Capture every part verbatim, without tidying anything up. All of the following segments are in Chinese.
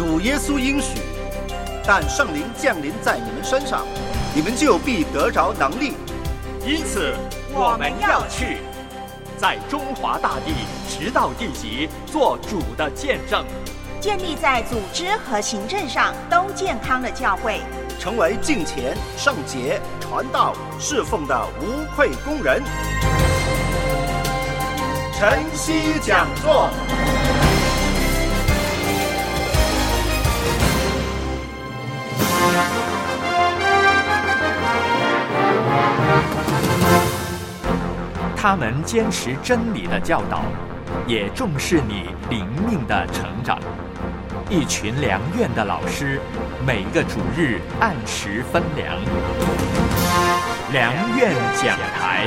主耶稣应许，但圣灵降临在你们身上，你们就必得着能力。 因此我们要去，在中华大地直到地极做主的见证， 建立在组织和行政上都健康的教会， 成为敬虔、圣洁、传道、侍奉的无愧工人。晨曦讲座。 他们坚持真理的教导，也重视你灵命的成长。一群良院的老师，每个主日按时分粮。良院讲台。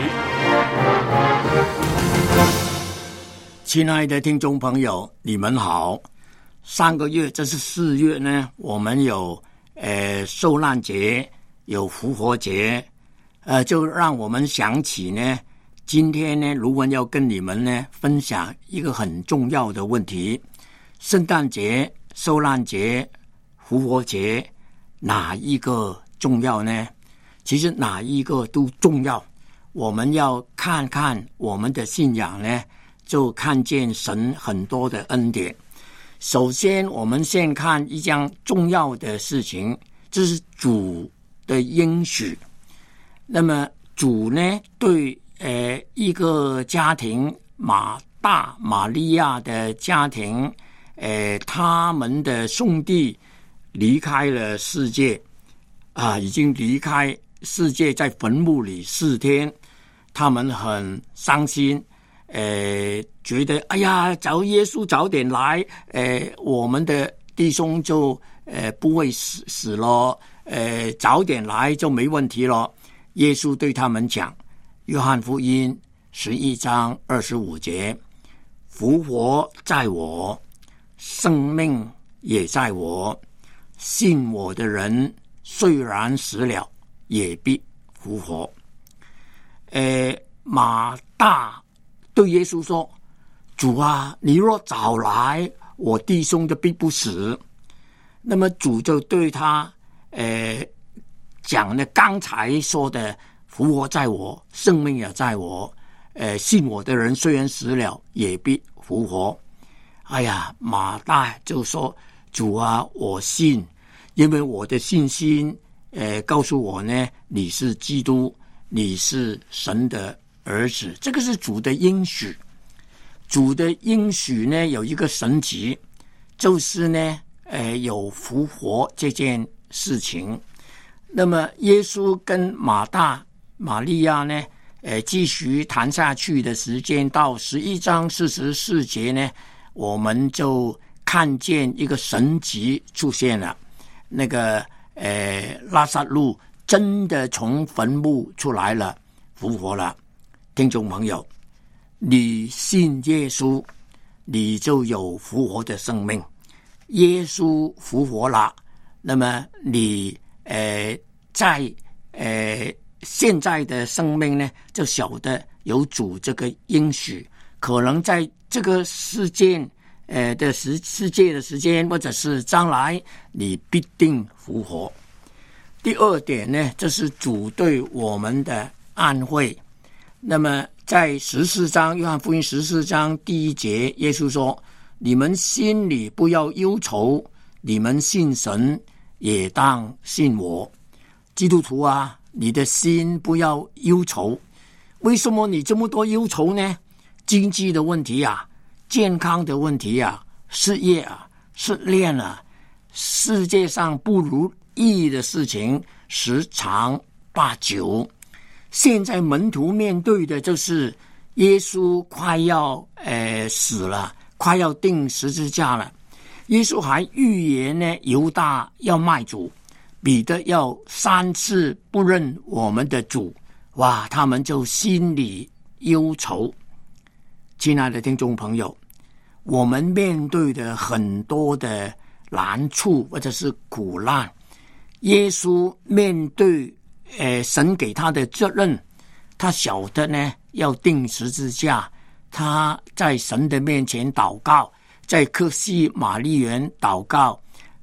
亲爱的听众朋友，你们好。上个月，这是四月呢，我们有呃受难节，有复活节，呃，就让我们想起呢。今天呢，卢文要跟你们呢分享一个很重要的问题：圣诞节、受难节、复活节，哪一个重要呢？其实哪一个都重要。我们要看看我们的信仰呢，就看见神很多的恩典。首先，我们先看一件重要的事情，这是主的应许。那么主呢，对呃，一个家庭，马大、玛利亚的家庭，呃，他们的兄弟离开了世界，啊，已经离开世界，在坟墓里四天，他们很伤心，呃，觉得哎呀，找耶稣早点来，呃，我们的弟兄就呃不会死死了，呃，早点来就没问题了。耶稣对他们讲。约翰福音十一章二十五节，复活在我，生命也在我，信我的人虽然死了，也必复活。呃，马大对耶稣说：“主啊，你若早来，我弟兄就必不死。”那么主就对他呃讲了刚才说的。复活在我，生命也在我。呃，信我的人虽然死了，也必复活。哎呀，马大就说：“主啊，我信，因为我的信心，呃，告诉我呢，你是基督，你是神的儿子。”这个是主的应许。主的应许呢，有一个神奇，就是呢，呃，有复活这件事情。那么，耶稣跟马大。玛利亚呢，呃，继续谈下去的时间到十一章四十四节呢，我们就看见一个神迹出现了。那个呃，拉撒路真的从坟墓出来了，复活了。听众朋友，你信耶稣，你就有复活的生命。耶稣复活了，那么你呃，在呃。现在的生命呢，就晓得有主这个应许，可能在这个世界，呃的时世界的时间，或者是将来，你必定复活。第二点呢，这是主对我们的安慰。那么在十四章，约翰福音十四章第一节，耶稣说：“你们心里不要忧愁，你们信神，也当信我。”基督徒啊，你的心不要忧愁。为什么你这么多忧愁呢？经济的问题啊，健康的问题啊，事业啊，失恋啊，世界上不如意的事情十常八九。现在门徒面对的就是耶稣快要呃死了，快要钉十字架了。耶稣还预言呢，犹大要卖主，彼得要三次不认我们的主。哇，他们就心里忧愁。亲爱的听众朋友，我们面对的很多的难处或者是苦难，耶稣面对呃神给他的责任，他晓得呢要钉十字架，他在神的面前祷告，在客西马尼园祷告，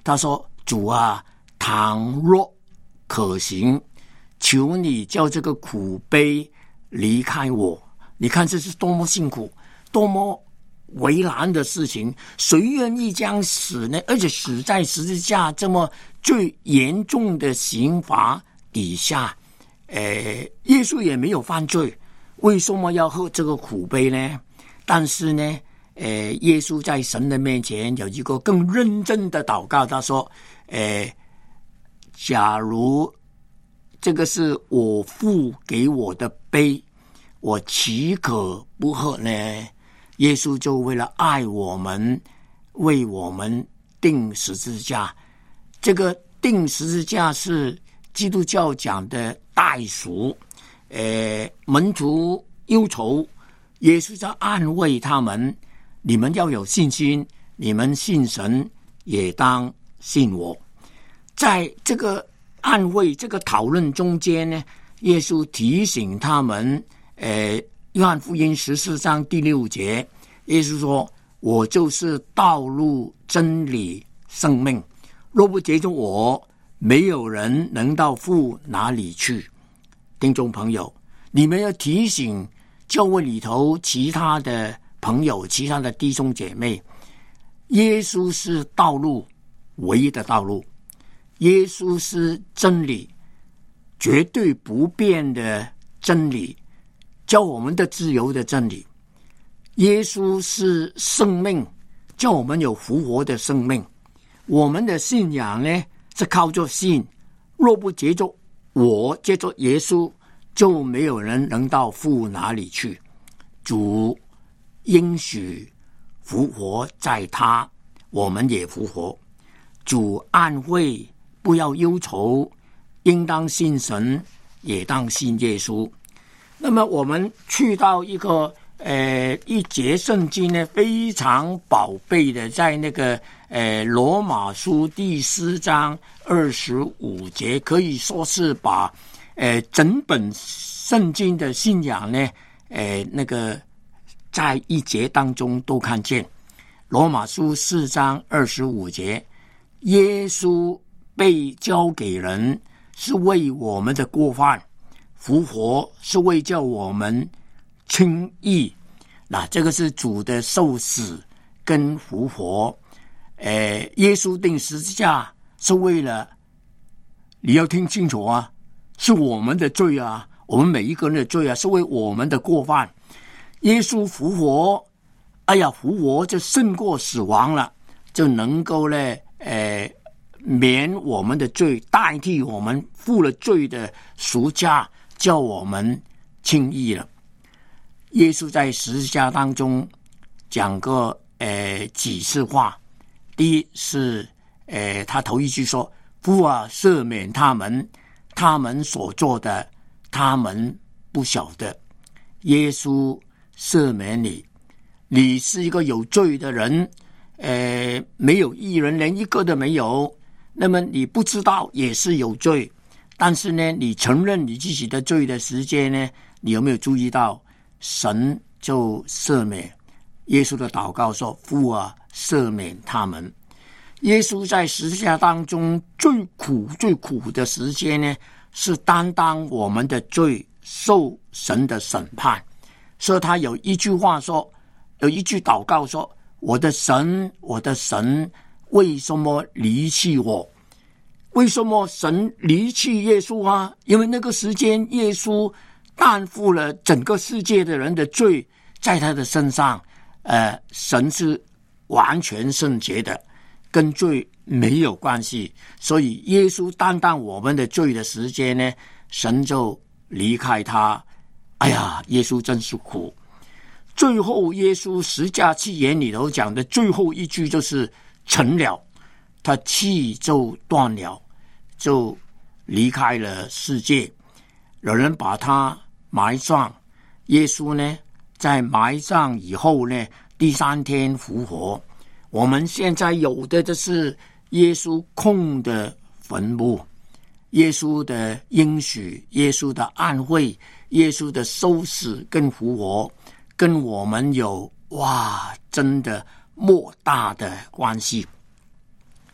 他说：“主啊，倘若可行，求你叫这个苦杯离开我。”你看这是多么辛苦，多么为难的事情，谁愿意这样死呢？而且死在十字架这么最严重的刑罚底下，呃，耶稣也没有犯罪，为什么要喝这个苦杯呢？但是呢，呃，耶稣在神的面前有一个更认真的祷告，他说：“呃，假如这个是我父给我的杯，我岂可不喝呢？”耶稣就为了爱我们，为我们钉十字架。这个钉十字架是基督教讲的代赎。呃，门徒忧愁，耶稣在安慰他们：你们要有信心，你们信神，也当信我。在这个安慰、这个讨论中间呢，耶稣提醒他们，呃。约翰福音十四章第六节，耶稣说：“我就是道路、真理、生命，若不借着我，没有人能到父哪里去。”听众朋友，你们要提醒教会里头其他的朋友、其他的弟兄姐妹，耶稣是道路，唯一的道路；耶稣是真理，绝对不变的真理，教我们的自由的真理。耶稣是生命，叫我们有复活的生命。我们的信仰呢，是靠着信，若不借着我，借着耶稣，就没有人能到父哪里去。主应许复活在他，我们也复活。主安慰，不要忧愁，应当信神，也当信耶稣。那么我们去到一个呃一节圣经呢，非常宝贝的，在那个呃罗马书第四章二十五节，可以说是把呃整本圣经的信仰呢，呃那个在一节当中都看见。罗马书四章二十五节，耶稣被交给人，是为我们的过犯，复活是为叫我们称义。那这个是主的受死跟复活。呃，耶稣钉十字架是为了，你要听清楚啊，是我们的罪啊，我们每一个人的罪啊，是为我们的过犯。耶稣复活，哎呀，复活就胜过死亡了，就能够呢，呃，免我们的罪，代替我们付了罪的赎价，叫我们称义了。耶稣在十字架当中讲过呃几次话。第一是呃他头一句说：“父啊，赦免他们，他们所做的，他们不晓得。”耶稣赦免你，你是一个有罪的人，呃没有义人，连一个都没有。那么你不知道也是有罪，但是呢，你承认你自己的罪的时间呢，你有没有注意到神就赦免？耶稣的祷告说：“父啊，赦免他们。”耶稣在十字架当中最苦最苦的时间呢，是担当我们的罪，受神的审判。所以他有一句话说，有一句祷告说：“我的神，我的神，为什么离弃我？”为什么神离弃耶稣啊？因为那个时间耶稣担负了整个世界的人的罪在他的身上。呃，神是完全圣洁的，跟罪没有关系，所以耶稣担当我们的罪的时间呢，神就离开他。哎呀，耶稣真是苦。最后耶稣十架七言里头讲的最后一句就是成了，他气就断了，就离开了世界。有人把他埋葬，耶稣呢在埋葬以后呢，第三天复活。我们现在有的就是耶稣空的坟墓，耶稣的应许，耶稣的安慰，耶稣的收拾跟复活，跟我们有哇真的莫大的关系。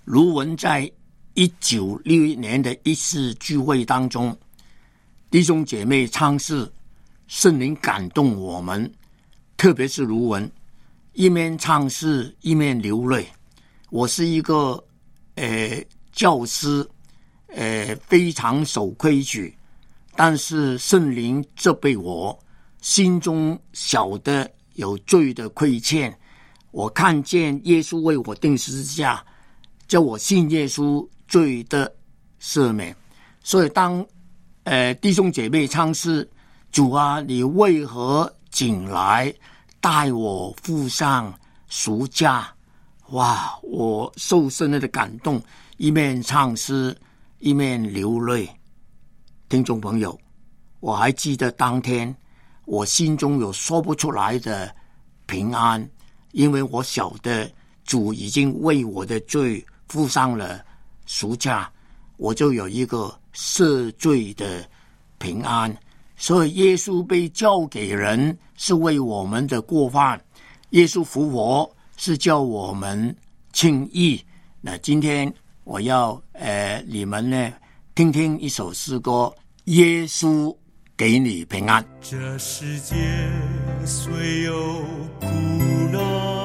卢文在一九六一年的一次聚会当中，弟兄姐妹唱诗，圣灵感动我们，特别是卢文，一面唱诗一面流泪。我是一个呃教师，呃非常守规矩，但是圣灵责备我，心中晓得有罪的亏欠。我看见耶稣为我钉十字架，叫我信耶稣，罪的赦免。所以当呃弟兄姐妹唱诗，主啊，你为何紧来带我付上赎价？哇，我受深的感动，一面唱诗一面流泪。听众朋友，我还记得当天我心中有说不出来的平安，因为我晓得主已经为我的罪付上了赎价，我就有一个赦罪的平安。所以耶稣被交给人是为我们的过犯，耶稣复活是叫我们称义。那今天我要呃你们呢听听一首诗歌，耶稣给你平安。 这世界虽有苦难，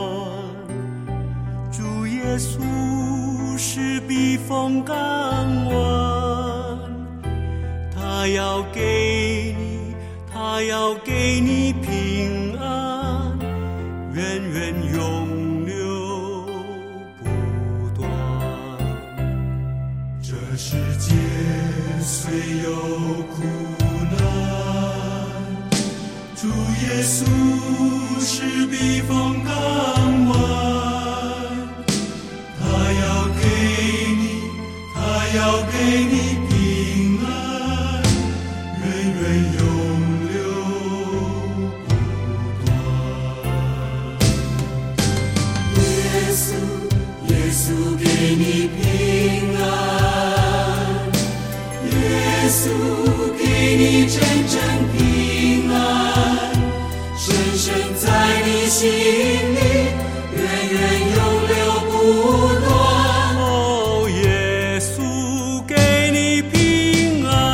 主耶稣是避风港湾，他要给你，他要给你平安，源源永流不断。这世界虽有苦难，主耶稣是避风港湾，他要给你，他要给你平安，源源永流不断。耶稣，耶稣给你平安，耶稣给你真正平安，深深在你心里，源源永流不断。哦，耶稣给你平安。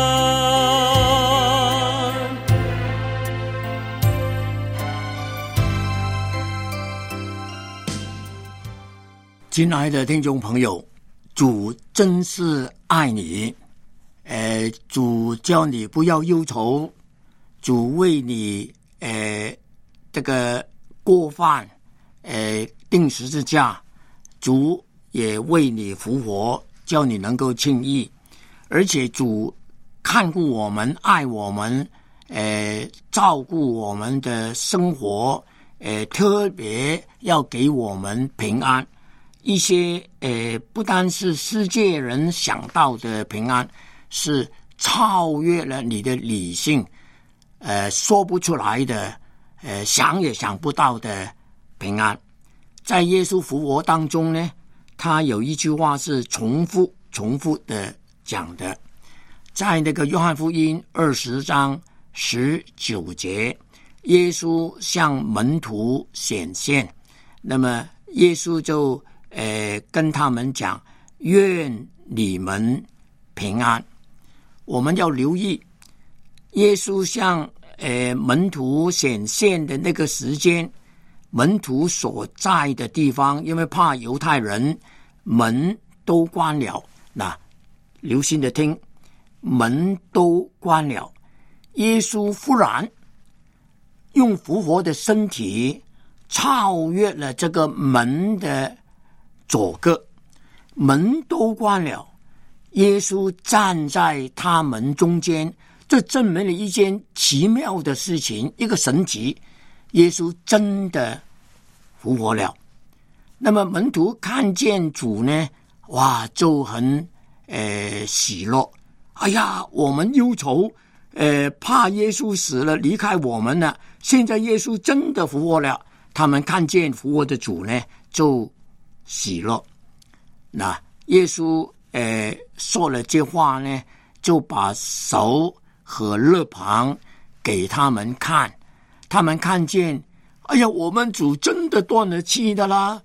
亲爱的听众朋友，主真是爱你，呃，主叫你不要忧愁，主为你呃这个过犯呃钉十字架，主也为你复活，叫你能够称义，而且主看顾我们，爱我们，呃照顾我们的生活，呃特别要给我们平安。一些呃，不单是世界人想到的平安，是超越了你的理性，呃，说不出来的，呃，想也想不到的平安。在耶稣复活当中呢，他有一句话是重复、重复的讲的，在那个约翰福音二十章十九节，耶稣向门徒显现，那么耶稣就呃，跟他们讲，愿你们平安。我们要留意，耶稣向呃门徒显现的那个时间，门徒所在的地方，因为怕犹太人，门都关了。那留心的听，门都关了。耶稣忽然用复活的身体超越了这个门的左个，门都关了，耶稣站在他们中间，这证明了一件奇妙的事情，一个神迹，耶稣真的复活了。那么门徒看见主呢，哇，就很呃喜乐，哎呀，我们忧愁，呃怕耶稣死了离开我们了，现在耶稣真的复活了，他们看见复活的主呢，就喜乐。那耶稣呃说了这话呢，就把手和肋旁给他们看，他们看见，哎呀，我们主真的断了气的啦，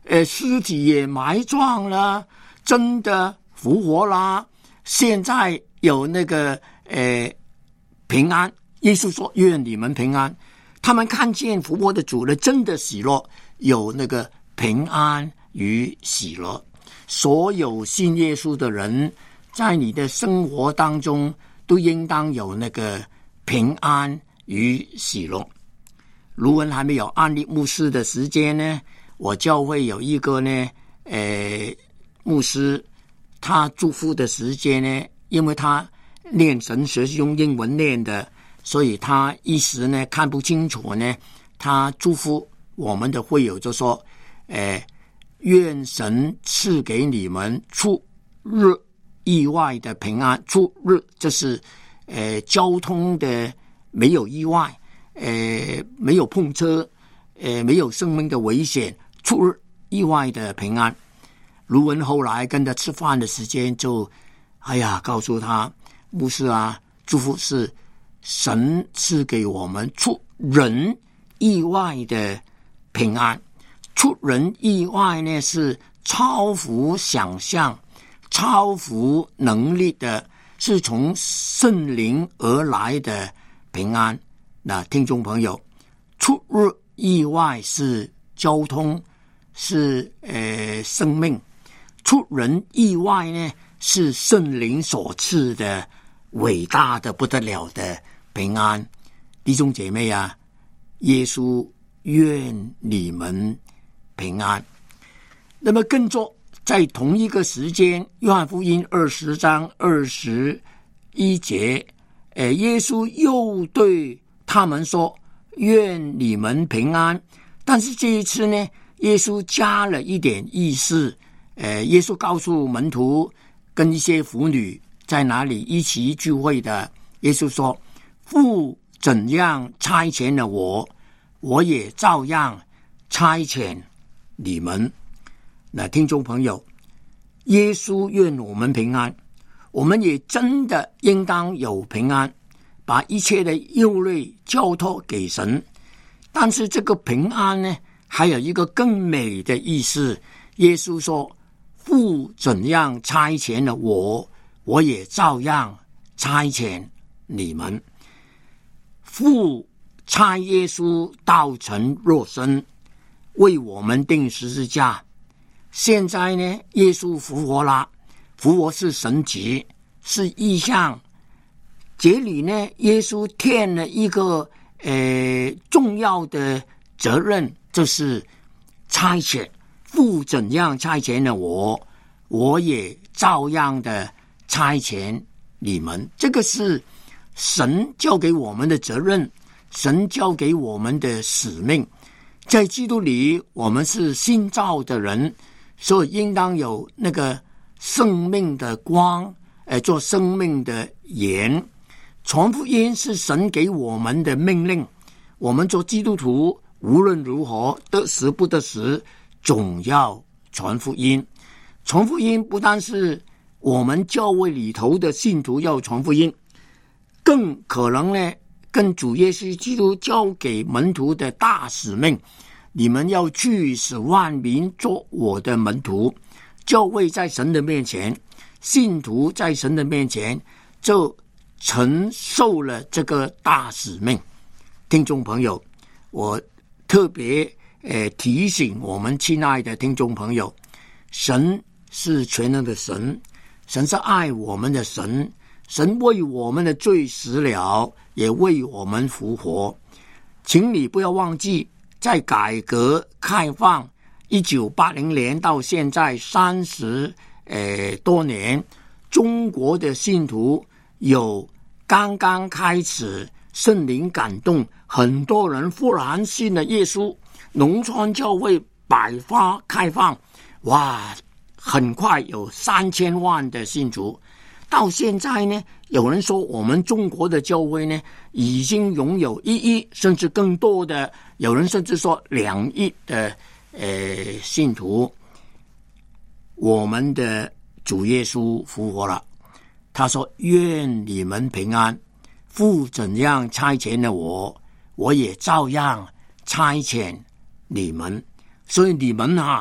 呃，尸体也埋葬了，真的复活啦，现在有那个呃平安。耶稣说愿你们平安。他们看见复活的主了，真的喜乐，有那个平安与喜乐。所有信耶稣的人，在你的生活当中都应当有那个平安与喜乐。卢文还没有安利牧师的时间呢，我教会有一个呢呃牧师，他祝福的时间呢，因为他念神学是用英文念的，所以他一时呢看不清楚呢，他祝福我们的会友就说，呃，愿神赐给你们出日意外的平安。出日就是呃交通的没有意外，呃没有碰车，呃没有生命的危险，出日意外的平安。卢文后来跟他吃饭的时间就，哎呀，告诉他，牧师啊，祝福是神赐给我们出人意外的平安。出人意外呢，是超乎想象、超乎能力的，是从圣灵而来的平安。那听众朋友，出人意外是交通，是呃生命；出人意外呢，是圣灵所赐的伟大的不得了的平安。弟兄姐妹啊，耶稣愿你们平安。那么跟着在同一个时间，约翰福音二十章二十一节，呃，耶稣又对他们说，愿你们平安。但是这一次呢，耶稣加了一点意思，呃，耶稣告诉门徒跟一些妇女在哪里一起聚会的，耶稣说，父怎样差遣了我，我也照样差遣你们。那听众朋友，耶稣愿我们平安，我们也真的应当有平安，把一切的忧虑交托给神。但是这个平安呢，还有一个更美的意思。耶稣说，父怎样差遣了我，我也照样差遣你们。父差耶稣道成肉身，为我们钉十字架。现在呢，耶稣复活了，复活是神迹，是异象。这里呢，耶稣添了一个呃重要的责任，就是差遣。父怎样差遣了我，我也照样的差遣你们。这个是神交给我们的责任，神交给我们的使命。在基督里，我们是新造的人，所以应当有那个生命的光，呃，做生命的盐。传福音是神给我们的命令，我们做基督徒无论如何得时不得时，总要传福音。传福音不单是我们教会里头的信徒要传福音，更可能呢跟主耶稣基督交给门徒的大使命，你们要去使万民做我的门徒。教会在神的面前，信徒在神的面前，就承受了这个大使命。听众朋友，我特别呃提醒我们亲爱的听众朋友，神是全能的神，神是爱我们的神，神为我们的罪死了，也为我们复活。请你不要忘记，在改革开放一九八零年到现在三十呃多年，中国的信徒有刚刚开始圣灵感动，很多人忽然信了耶稣，农村教会百花开放，哇，很快有三千万的信徒。到现在呢，有人说我们中国的教会呢，已经拥有一亿甚至更多的，有人甚至说两亿的呃信徒。我们的主耶稣复活了，他说愿你们平安，父怎样差遣了我，我也照样差遣你们。所以你们啊，请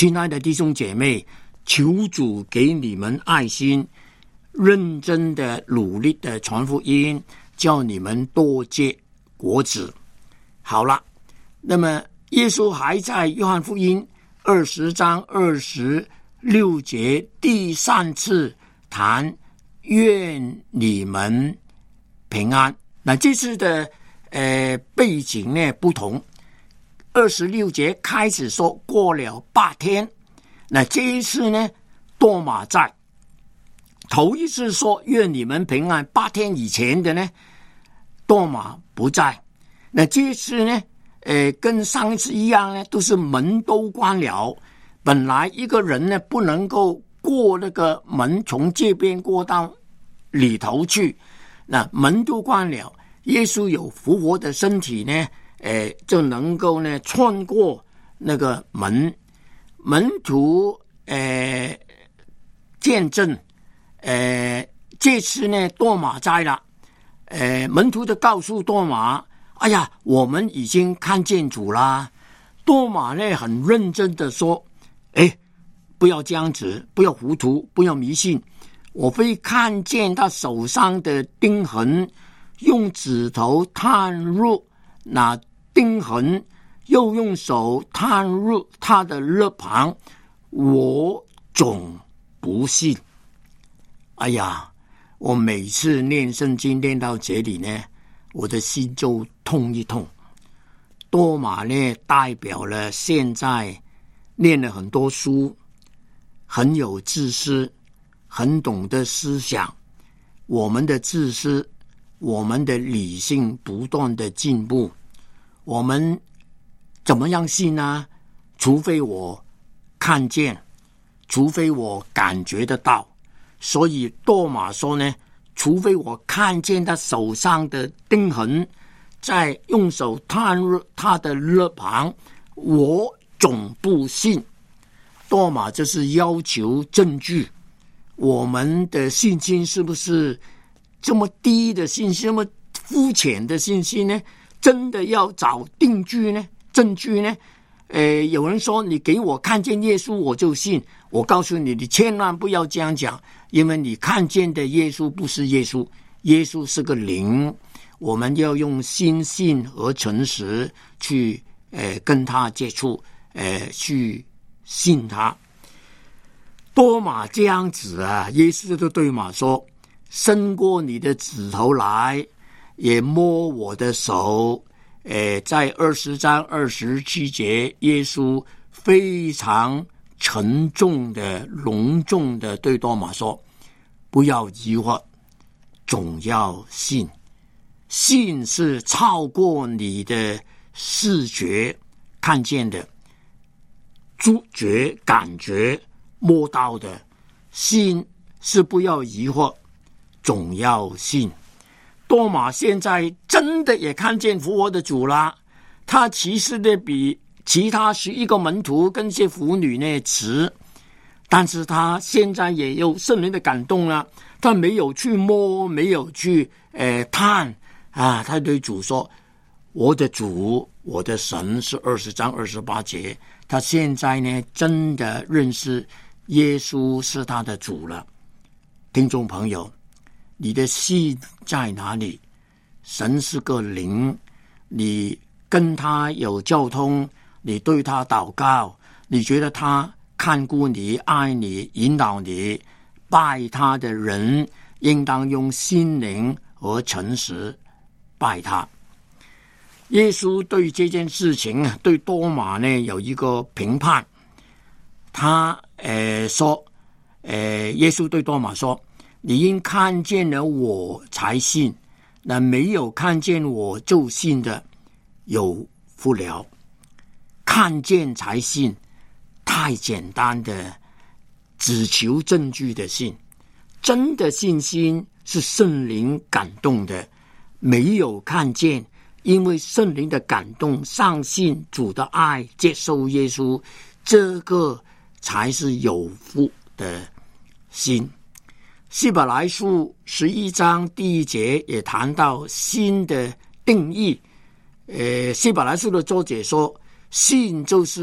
亲爱的弟兄姐妹，求主给你们爱心，认真的努力的传福音，叫你们多结果子。好了，那么耶稣还在约翰福音二十章二十六节第三次谈愿你们平安。那这次的呃背景呢不同，二十六节开始说过了八天，那这一次呢多马在。头一次说愿你们平安，八天以前的呢多马不在。那这一次呢呃，跟上一次一样呢，都是门都关了。本来一个人呢不能够过那个门，从这边过到里头去，那门都关了。耶稣有复活的身体呢，呃，就能够呢穿过那个门。门徒呃见证，呃，这次呢多马在了，呃，门徒就告诉多马，哎呀，我们已经看见主啦。多马呢很认真的说，哎，不要这样子，不要糊涂，不要迷信，我会看见他手上的钉痕，用指头探入那钉痕，又用手探入他的肋旁，我总不信。哎呀，我每次念圣经念到这里呢，我的心就痛一痛。多马呢代表了现在念了很多书，很有知识，很懂得思想，我们的知识，我们的理性不断的进步，我们怎么样信呢？除非我看见，除非我感觉得到。所以多马说呢，除非我看见他手上的钉痕，再用手探入他的肋旁，我总不信。多马就是要求证据。我们的信心是不是这么低的信心，这么肤浅的信心呢？真的要找定据呢？证据呢？呃，有人说你给我看见耶稣我就信，我告诉你，你千万不要这样讲，因为你看见的耶稣不是耶稣，耶稣是个灵，我们要用心信和诚实去呃跟他接触，呃去信他。多马这样子啊，耶稣就对马说，伸过你的指头来，也摸我的手。呃，在二十章二十七节，耶稣非常沉重的、隆重的对多马说：“不要疑惑，总要信。信是超过你的视觉看见的、触觉感觉摸到的。信是不要疑惑，总要信。”多马现在真的也看见复活的主啦，他其实呢比其他十一个门徒跟些妇女呢迟，但是他现在也有圣灵的感动了，他没有去摸，没有去呃探啊，他对主说：“我的主，我的神。”是二十章二十八节，他现在呢真的认识耶稣是他的主了。听众朋友，你的信在哪里？神是个灵，你跟他有交通，你对他祷告，你觉得他看顾你、爱你、引导你，拜他的人应当用心灵和诚实拜他。耶稣对这件事情对多马呢有一个评判，他呃说，呃耶稣对多马说：“你因看见了我才信，那没有看见我就信的，有福了。”看见才信，太简单的，只求证据的信。真的信心是圣灵感动的，没有看见，因为圣灵的感动，相信主的爱，接受耶稣，这个才是有福的心。希伯来书十一章第一节也谈到信的定义。呃，希伯来书的作者说，信就是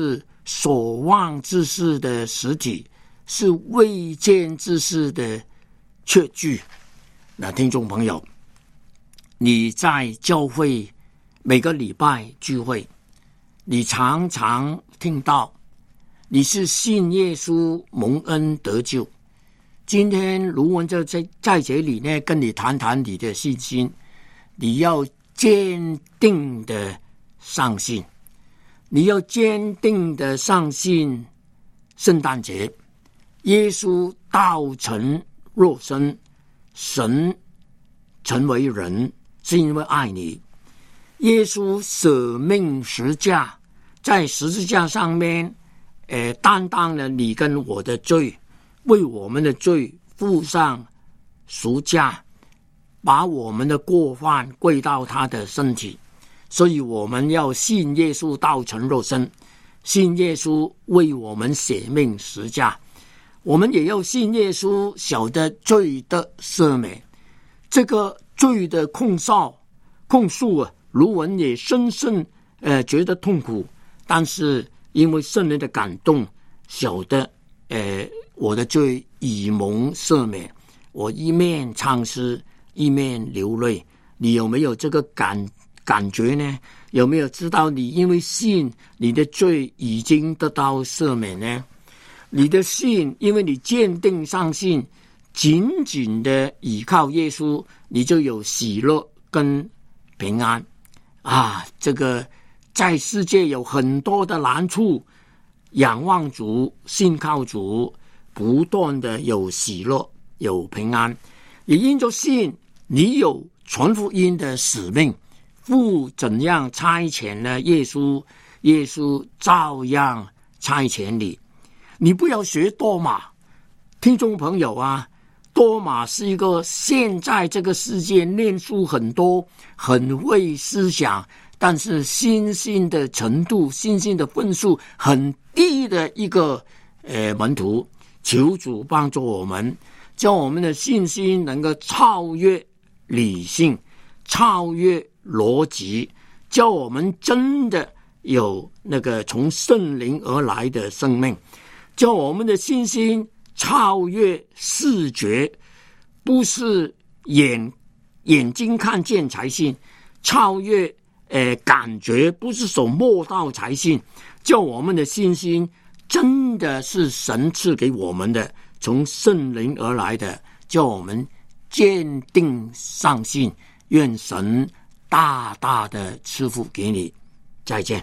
所望之事的实体，是未见之事的确据。那听众朋友，你在教会每个礼拜聚会，你常常听到你是信耶稣蒙恩得救。今天卢文就在在这里呢，跟你谈谈你的信心。你要坚定的相信，你要坚定的相信圣诞节，耶稣道成肉身，神成为人，是因为爱你。耶稣舍命十架，在十字架上面呃，担当了你跟我的罪，为我们的罪付上赎价，把我们的过犯归到他的身体。所以我们要信耶稣道成肉身，信耶稣为我们舍命十架，我们也要信耶稣晓得罪的赦免。这个罪的控诉控诉啊，卢文也深深呃觉得痛苦，但是因为圣灵的感动，晓得呃我的罪已蒙赦免，我一面唱诗一面流泪。你有没有这个感感觉呢？有没有知道你因为信，你的罪已经得到赦免呢？你的信，因为你坚定相信，紧紧的倚靠耶稣，你就有喜乐跟平安啊！这个在世界有很多的难处，仰望主，信靠主，不断的有喜乐，有平安。也因着信，你有传福音的使命，父怎样差遣了耶稣，耶稣照样差遣你。你不要学多马，听众朋友啊，多马是一个现在这个世界念书很多，很会思想，但是信心的程度，信心的分数很低的一个呃门徒。求主帮助我们，叫我们的信心能够超越理性，超越逻辑，叫我们真的有那个从圣灵而来的生命，叫我们的信心超越视觉，不是眼眼睛看见才信，超越呃感觉，不是手摸到才信，叫我们的信心真的是神赐给我们的，从圣灵而来的，叫我们坚定相信。愿神大大的赐福给你。再见。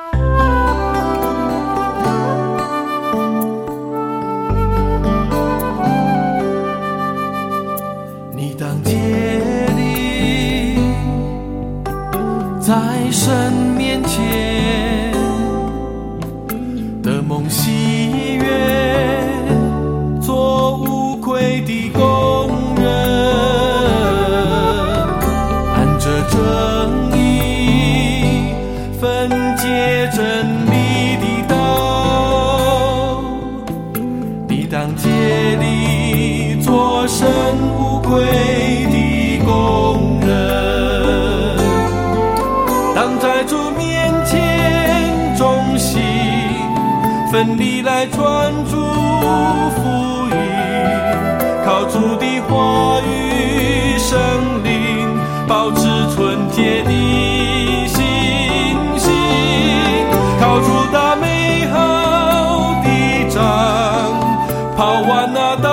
你当竭力在神面前的梦喜悦，做无愧的工人，按着正义分解真理的道。你当竭力做神无愧的工人，当在主面前忠心奋力来传主福音，靠主的话语圣灵保持纯洁的信心，靠主打美好的仗，跑完那道